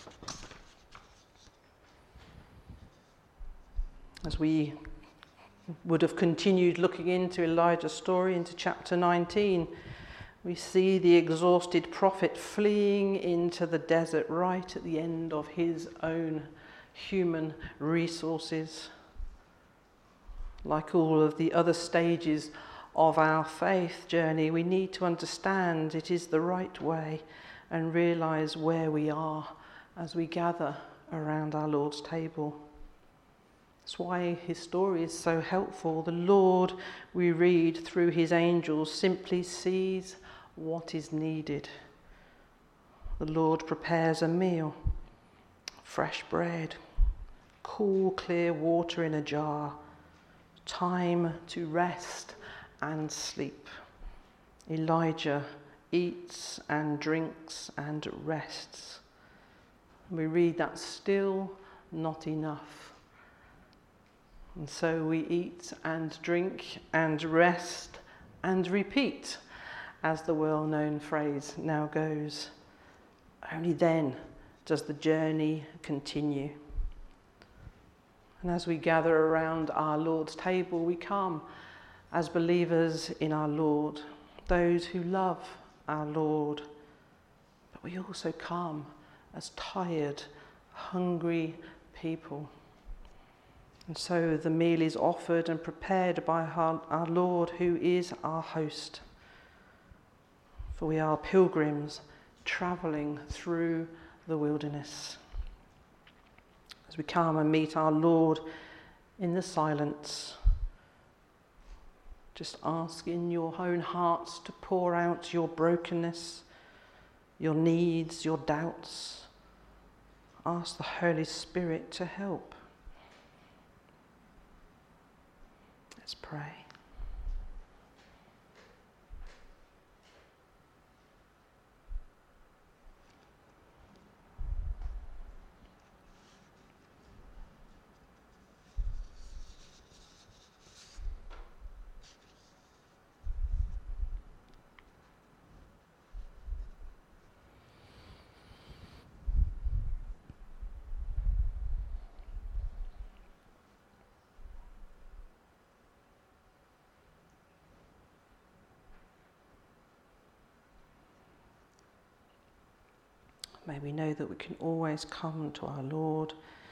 A: As we would have continued looking into Elijah's story into chapter nineteen, we see the exhausted prophet fleeing into the desert right at the end of his own human resources. Like all of the other stages of our faith journey, we need to understand it is the right way and realize where we are as we gather around our Lord's table. That's why his story is so helpful. The Lord, we read through his angels, simply sees what is needed. The Lord prepares a meal, fresh bread, cool, clear water in a jar, time to rest and sleep. Elijah eats and drinks and rests. We read that still not enough. And so we eat and drink and rest and repeat, as the well-known phrase now goes. Only then does the journey continue. And as we gather around our Lord's table, we come as believers in our Lord, those who love our Lord. But we also come as tired, hungry people. And so the meal is offered and prepared by our, our Lord, who is our host. For we are pilgrims travelling through the wilderness. As we come and meet our Lord in the silence, just ask in your own hearts to pour out your brokenness, your needs, your doubts. Ask the Holy Spirit to help. Let's pray. May we know that we can always come to our Lord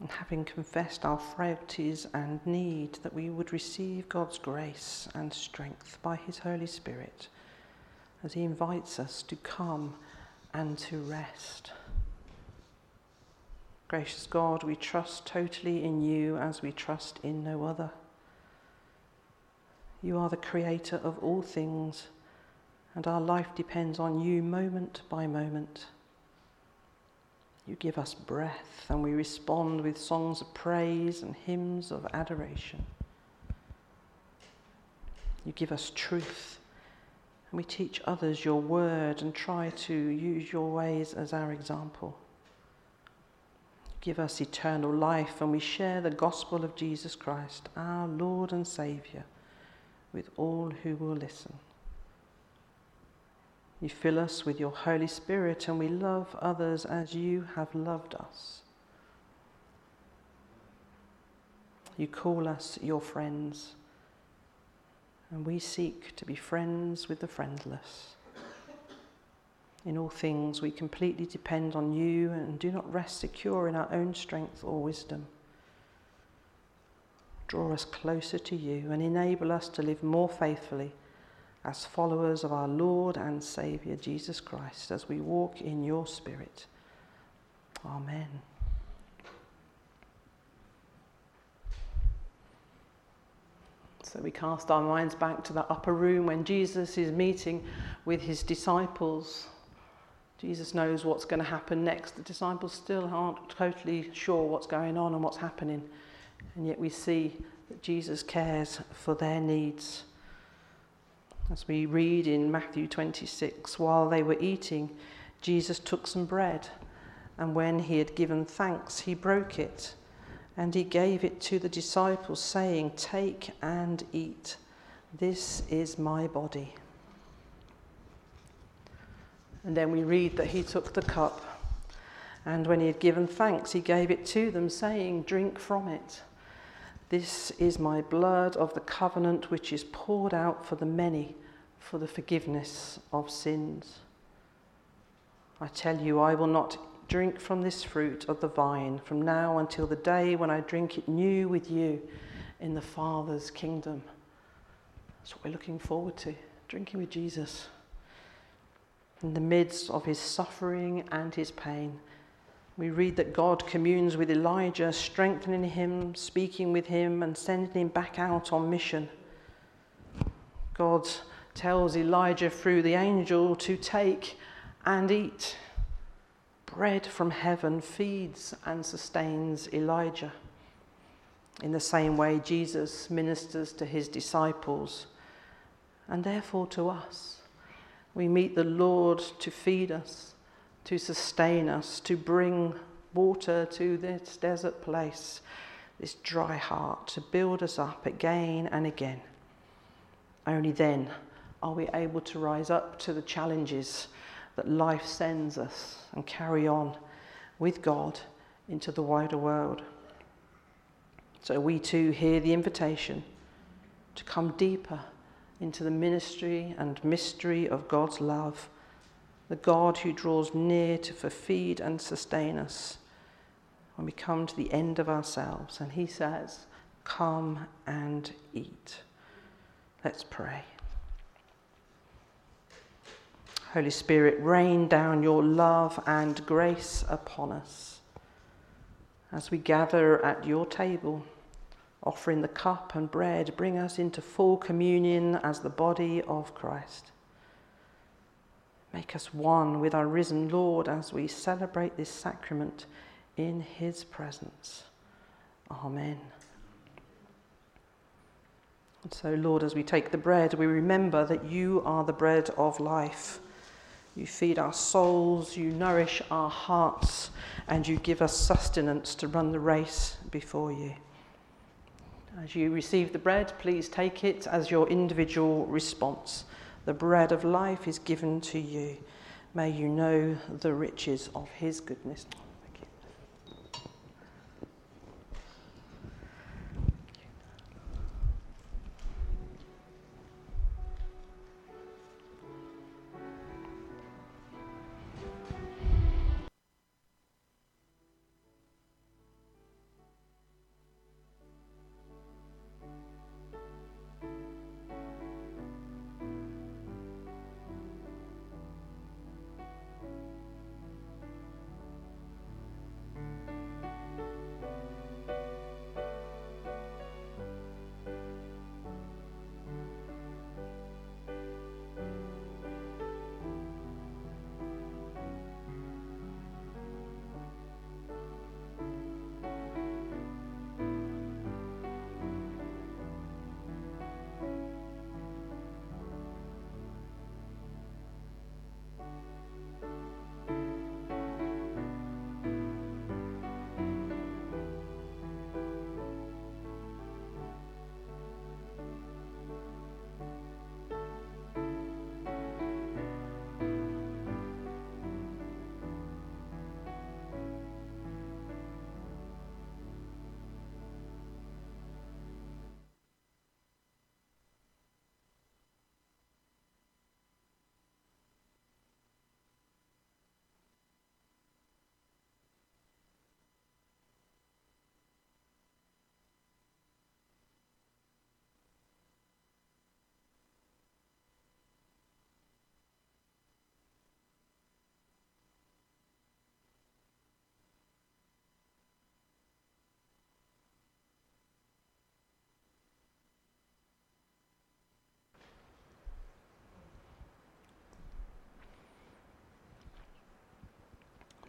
A: And having confessed our frailties and need, that we would receive God's grace and strength by his Holy Spirit as he invites us to come and to rest. Gracious God, we trust totally in you as we trust in no other. You are the creator of all things, and our life depends on you moment by moment. You give us breath, and we respond with songs of praise and hymns of adoration. You give us truth, and we teach others your word and try to use your ways as our example. You give us eternal life, and we share the gospel of Jesus Christ, our Lord and Saviour, with all who will listen. You fill us with your Holy Spirit, and we love others as you have loved us. You call us your friends, and we seek to be friends with the friendless. In all things, we completely depend on you and do not rest secure in our own strength or wisdom. Draw us closer to you and enable us to live more faithfully as followers of our Lord and Saviour Jesus Christ, as we walk in your Spirit. Amen. So we cast our minds back to the upper room when Jesus is meeting with his disciples. Jesus knows what's going to happen next. The disciples still aren't totally sure what's going on and what's happening. And yet we see that Jesus cares for their needs. As we read in Matthew twenty-six, while they were eating, Jesus took some bread, and when he had given thanks, he broke it, and he gave it to the disciples, saying, "Take and eat. This is my body." And then we read that he took the cup, and when he had given thanks, he gave it to them, saying, "Drink from it. This is my blood of the covenant, which is poured out for the many for the forgiveness of sins. I tell you, I will not drink from this fruit of the vine from now until the day when I drink it new with you in the Father's kingdom." That's what we're looking forward to, drinking with Jesus. In the midst of his suffering and his pain, we read that God communes with Elijah, strengthening him, speaking with him, and sending him back out on mission. God tells Elijah through the angel to take and eat. Bread from heaven feeds and sustains Elijah. In the same way, Jesus ministers to his disciples, and therefore to us. We meet the Lord to feed us, to sustain us, to bring water to this desert place, this dry heart, to build us up again and again. Only then are we able to rise up to the challenges that life sends us and carry on with God into the wider world. So we too hear the invitation to come deeper into the ministry and mystery of God's love, the God who draws near to feed and sustain us when we come to the end of ourselves. And he says, "Come and eat." Let's pray. Holy Spirit, rain down your love and grace upon us as we gather at your table, offering the cup and bread. Bring us into full communion as the body of Christ. Make us one with our risen Lord as we celebrate this sacrament in his presence. Amen. And so, Lord, as we take the bread, we remember that you are the bread of life. You feed our souls, you nourish our hearts, and you give us sustenance to run the race before you. As you receive the bread, please take it as your individual response. The bread of life is given to you. May you know the riches of his goodness.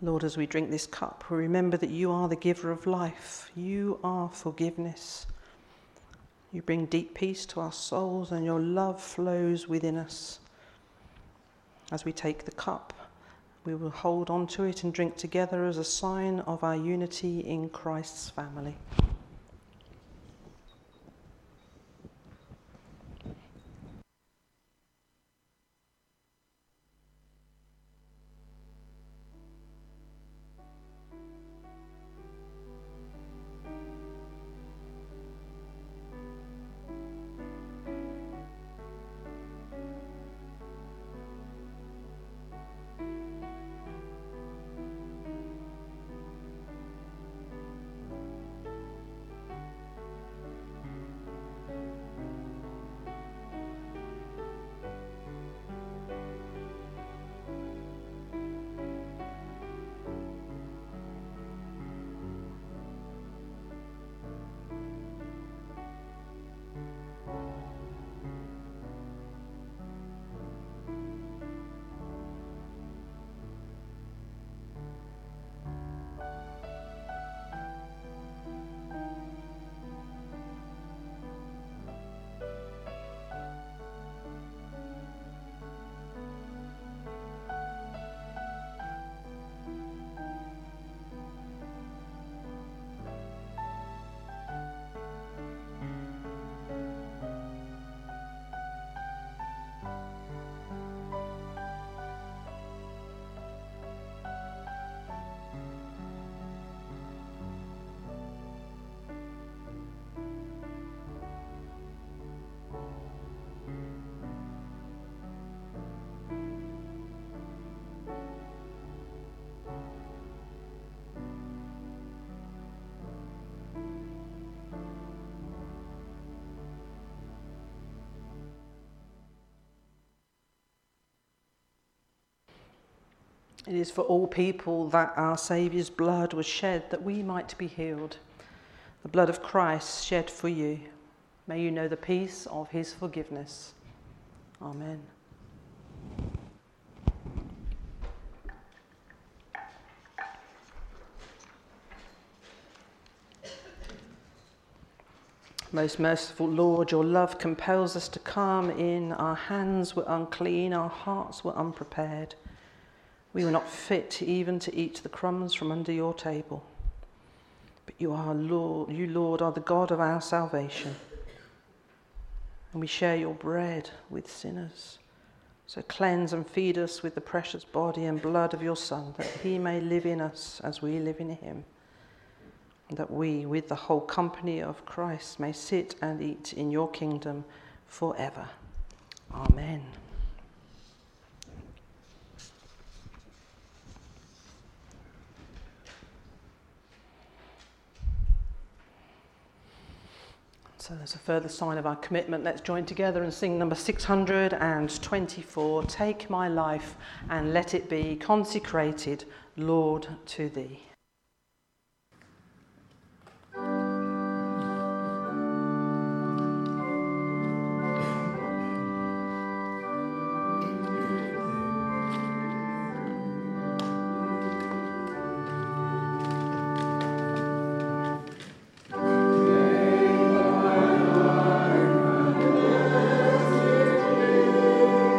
A: Lord, as we drink this cup, we remember that you are the giver of life. You are forgiveness. You bring deep peace to our souls, and your love flows within us. As we take the cup, we will hold on to it and drink together as a sign of our unity in Christ's family. It is for all people that our Saviour's blood was shed, that we might be healed. The blood of Christ shed for you. May you know the peace of his forgiveness. Amen. Most merciful Lord, your love compels us to come in. Our hands were unclean, our hearts were unprepared. We were not fit even to eat the crumbs from under your table. But you are Lord, you Lord are the God of our salvation. And we share your bread with sinners. So cleanse and feed us with the precious body and blood of your Son, that he may live in us as we live in him. And that we, with the whole company of Christ, may sit and eat in your kingdom forever. Amen. So as a further sign of our commitment, let's join together and sing number six hundred twenty-four, Take My Life and Let It Be Consecrated, Lord, to Thee.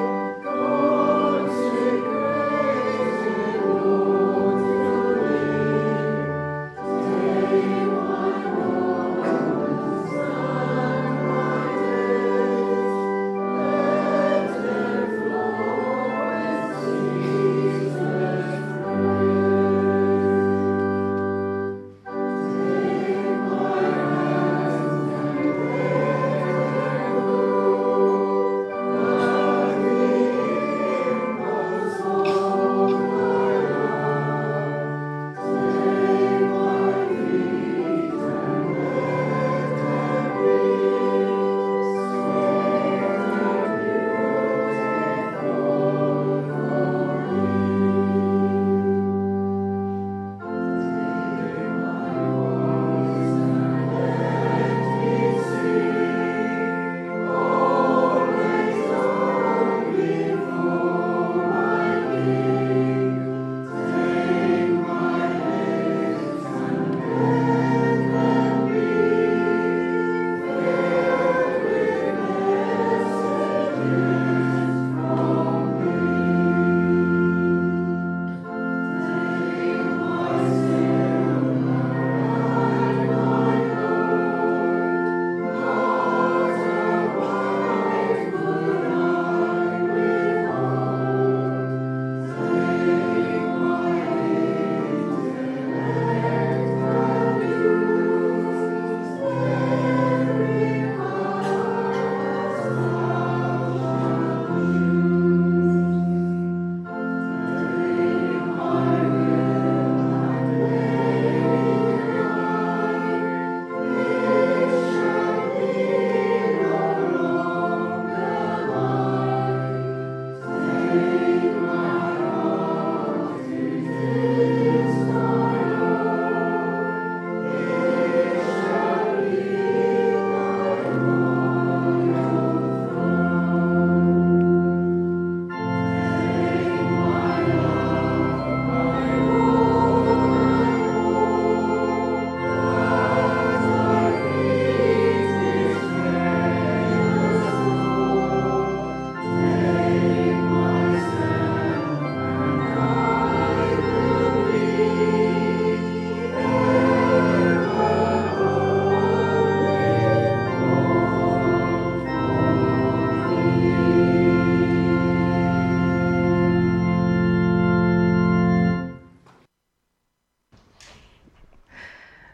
C: Consecrated, Lord, to Thee.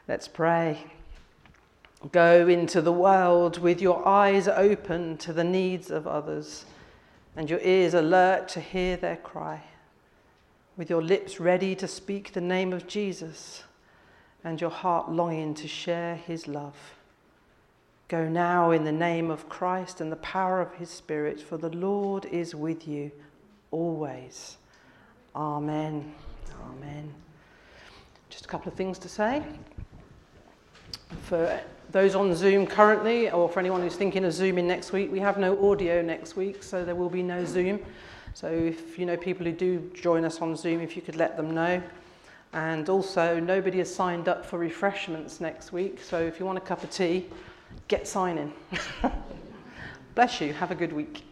A: Let's pray. Go into the world with your eyes open to the needs of others and your ears alert to hear their cry, with your lips ready to speak the name of Jesus and your heart longing to share his love. Go now in the name of Christ and the power of his Spirit, for the Lord is with you always. Amen. Amen. Just a couple of things to say. For those on Zoom currently, or for anyone who's thinking of Zooming next week, we have no audio next week, so there will be no Zoom. So if you know people who do join us on Zoom, if you could let them know. And also, nobody has signed up for refreshments next week, so if you want a cup of tea, get signing. Bless you. Have a good week.